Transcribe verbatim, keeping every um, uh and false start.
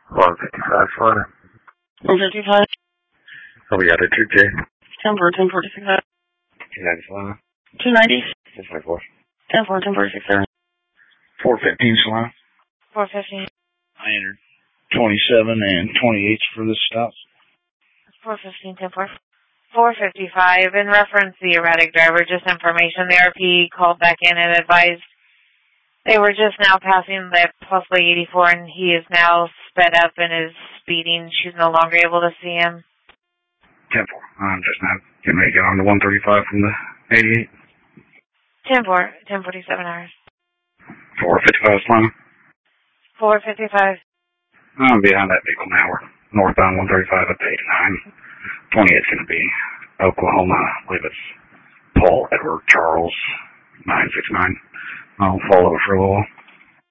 one fifty-five, Solana. one fifty-five. Oh, we got a two J. ten four, ten forty-six, two ninety, Solana. two ninety. six twenty-four. ten four, ten forty-six, four fifteen, Solana. four fifteen. I entered twenty-seven and twenty-eight for this stop. four fifteen, ten four. four fifty-five. In reference to the erratic driver, just information, the R P called back in and advised they were just now passing the possibly eighty-four, and he is now sped up and is speeding. She's no longer able to see him. ten four. I'm just now getting ready to get on the one thirty-five from the eighty-eight. ten four, ten forty-seven hours. four fifty-five, Solana. four fifty-five. I'm behind that vehicle now. We're northbound one thirty-five up to eighty-nine. twenty-eight's going to be Oklahoma. I believe it's Paul Edward Charles nine six nine. I'll follow it for a little while.